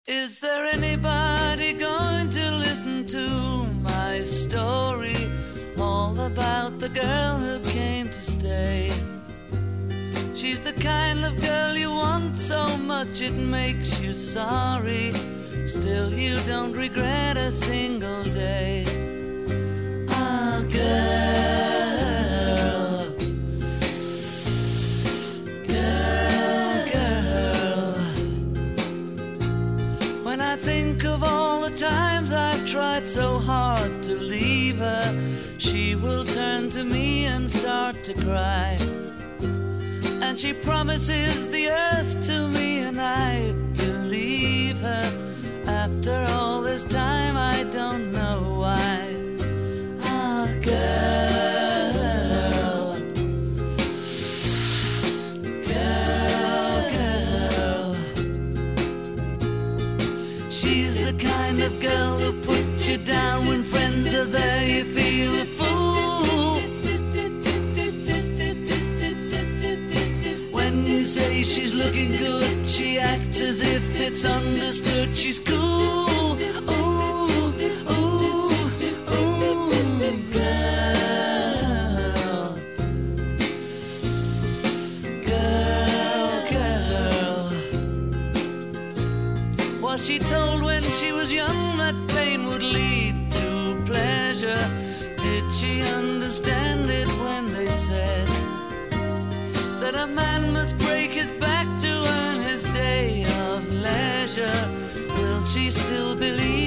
Is there anybody going to listen to my story? All about the girl who came to stay. She's the kind of girl you want so much it makes you sorry. Still you don't regret a single day. Ah, girl, girl, girl. When I think of all the times I've tried so hard to leave her, she will turn to me and start to cry. And she promises the earth to me, and I believe her. After all this time, I don't know why. Ah, girl, girl, girl. She's the kind of girl who puts you down when friends are there. You feel a fool. You say she's looking good, she acts as if it's understood. She's cool, ooh, ooh, ooh, girl, girl, girl. Was she told when she was young that pain would lead to pleasure? Did she understand it when they said that a man must break his back to earn his day of leisure? Will she still believe